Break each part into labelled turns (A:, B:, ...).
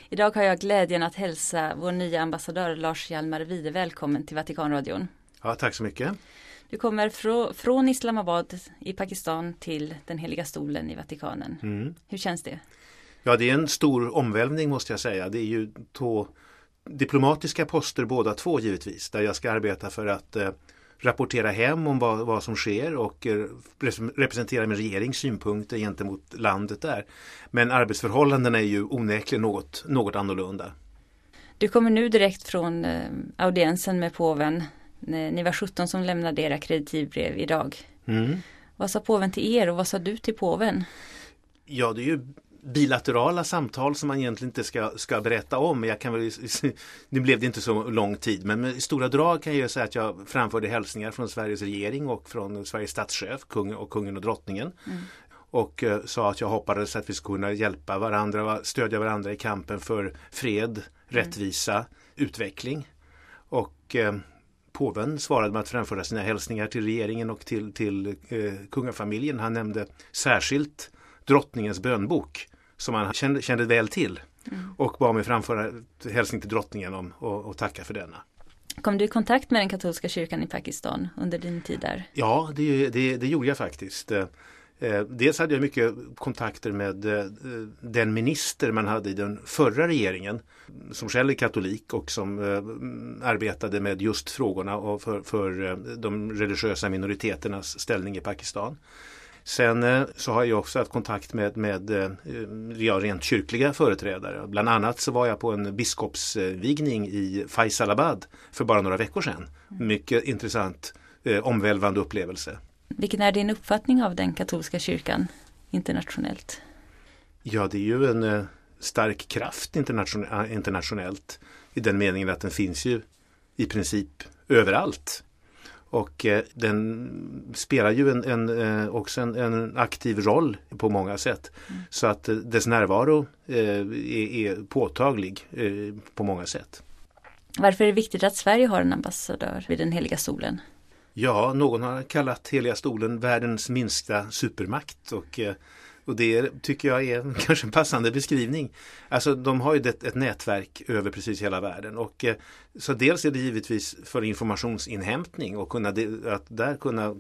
A: Idag har jag glädjen att hälsa vår nya ambassadör Lars Hjalmar Wide välkommen till Vatikanradion.
B: Ja, tack så mycket.
A: Du kommer från Islamabad i Pakistan till den heliga stolen i Vatikanen. Hur känns det?
B: Ja, det är en stor omvälvning måste jag säga. Det är ju 2 diplomatiska poster båda 2 givetvis. Där jag ska arbeta för att rapportera hem om vad som sker och representera min regerings synpunkter gentemot landet där. Men arbetsförhållandena är ju onekligen något annorlunda.
A: Du kommer nu direkt från audiensen med påven. Ni var 17 som lämnade era kreditivbrev idag. Vad sa påven till er och vad sa du till påven?
B: Ja, det är ju bilaterala samtal som man egentligen inte ska berätta om. Jag kan väl, nu blev det inte så lång tid, men i stora drag kan jag säga att jag framförde hälsningar från Sveriges regering och från Sveriges statschef, kungen och drottningen. Och sa att jag hoppades att vi skulle kunna hjälpa varandra, stödja varandra i kampen för fred, rättvisa, utveckling. Och påven svarade med att framföra sina hälsningar till regeringen och till kungafamiljen. Han nämnde särskilt drottningens bönbok som han kände väl till och bad mig framföra hälsning till drottningen om och tacka för denna.
A: Kom du i kontakt med den katolska kyrkan i Pakistan under din tid där?
B: Ja, det gjorde jag faktiskt. Dels hade jag mycket kontakter med den minister man hade i den förra regeringen som själv är katolik och som arbetade med just frågorna och för de religiösa minoriteternas ställning i Pakistan. Sen så har jag också haft kontakt med rent kyrkliga företrädare. Bland annat så var jag på en biskopsvigning i Faisalabad för bara några veckor sedan. Mycket intressant, omvälvande upplevelse.
A: Vilken är din uppfattning av den katolska kyrkan internationellt?
B: Ja, det är ju en stark kraft internationellt i den meningen att den finns ju i princip överallt. Och den spelar ju också en aktiv roll på många sätt. Så att dess närvaro är påtaglig på många sätt.
A: Varför är det viktigt att Sverige har en ambassadör vid den heliga stolen?
B: Ja, någon har kallat heliga stolen världens minsta supermakt och det tycker jag är kanske en passande beskrivning. Alltså de har ju ett nätverk över precis hela världen och så dels är det givetvis för informationsinhämtning och att där kunna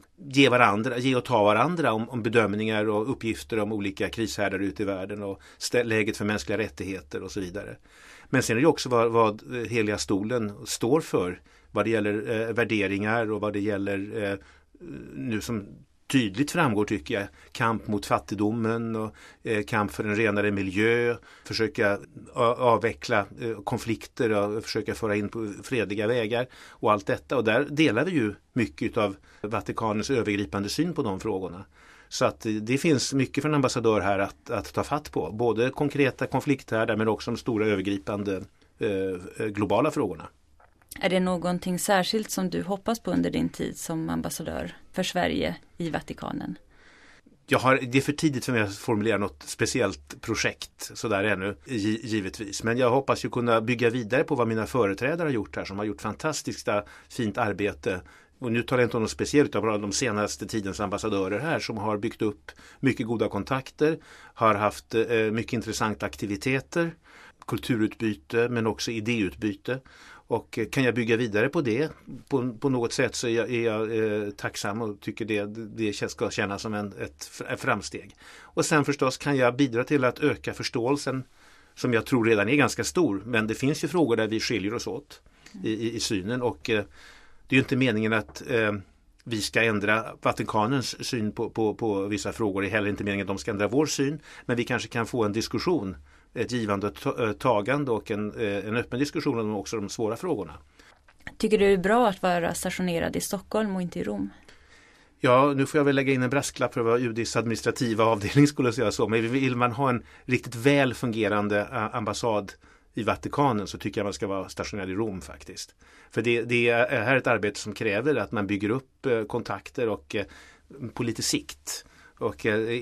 B: ge och ta varandra om bedömningar och uppgifter om olika krishärdar ute i världen och läget för mänskliga rättigheter och så vidare. Men sen är det också vad heliga stolen står för vad det gäller värderingar och vad det gäller nu som tydligt framgår tycker jag, kamp mot fattigdomen och kamp för en renare miljö, försöka avveckla konflikter och försöka föra in på fredliga vägar och allt detta. Och där delar vi ju mycket av Vatikanens övergripande syn på de frågorna. Så att det finns mycket för en ambassadör här att ta fatt på. Både konkreta konflikthärdar men också de stora övergripande globala frågorna.
A: Är det någonting särskilt som du hoppas på under din tid som ambassadör för Sverige i Vatikanen?
B: Det är för tidigt för mig att formulera något speciellt projekt sådär ännu, givetvis. Men jag hoppas ju kunna bygga vidare på vad mina företrädare har gjort här som har gjort fantastiskt fint arbete. Och nu talar jag inte om något speciellt utan de senaste tidens ambassadörer här som har byggt upp mycket goda kontakter, har haft mycket intressanta aktiviteter, kulturutbyte men också idéutbyte. Och kan jag bygga vidare på det på något sätt så är jag tacksam och tycker det ska kännas som ett framsteg. Och sen förstås kan jag bidra till att öka förståelsen som jag tror redan är ganska stor. Men det finns ju frågor där vi skiljer oss åt i synen och det är ju inte meningen att vi ska ändra Vatikanens syn på vissa frågor. Det är heller inte meningen att de ska ändra vår syn. Men vi kanske kan få en diskussion, ett givande tagande och en öppen diskussion om också de svåra frågorna.
A: Tycker du det är bra att vara stationerad i Stockholm och inte i Rom?
B: Ja, nu får jag väl lägga in en brasklapp för vad UD:s administrativa avdelning skulle säga så. Men vill man ha en riktigt väl fungerande ambassad i Vatikanen så tycker jag man ska vara stationerad i Rom faktiskt. För det är här ett arbete som kräver att man bygger upp kontakter och på lite sikt. Och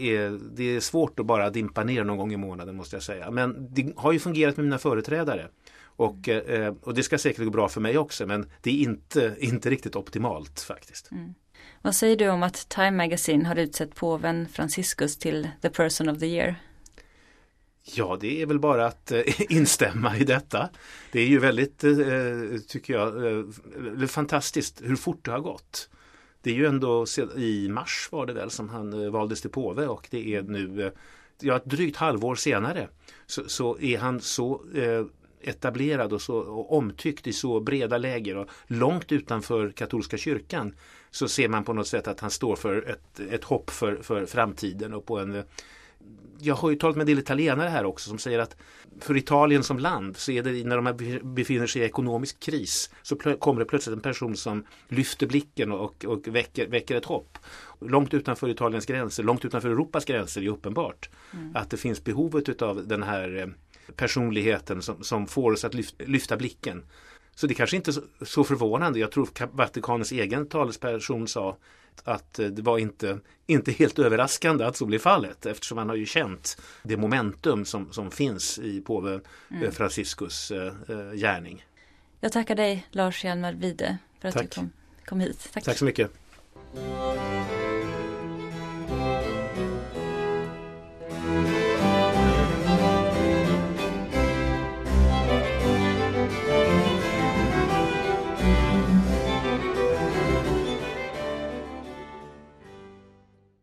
B: det är svårt att bara dimpa ner någon gång i månaden måste jag säga. Men det har ju fungerat med mina företrädare. Och det ska säkert gå bra för mig också. Men det är inte riktigt optimalt faktiskt.
A: Mm. Vad säger du om att Time Magazine har utsett påven Franciscus till The Person of the Year?
B: Ja, det är väl bara att instämma i detta. Det är ju väldigt, tycker jag, fantastiskt hur fort det har gått. Det är ju ändå i mars var det väl som han valdes till påve, och det är nu ett drygt halvår senare så är han så etablerad och så omtyckt i så breda läger, och långt utanför katolska kyrkan så ser man på något sätt att han står för ett hopp för framtiden. Och på jag har ju talat med en del italienare här också som säger att för Italien som land så är det när de befinner sig i ekonomisk kris så kommer det plötsligt en person som lyfter blicken och väcker ett hopp. Långt utanför Italiens gränser, långt utanför Europas gränser är uppenbart att det finns behovet av den här personligheten som får oss att lyfta blicken. Så det kanske inte är så förvånande. Jag tror Vatikanens egen talesperson sa att det var inte helt överraskande att så blev fallet, eftersom man har ju känt det momentum som finns i påve Franciscus gärning.
A: Jag tackar dig, Lars Hjalmar Wide, för att du kom hit.
B: Tack så mycket.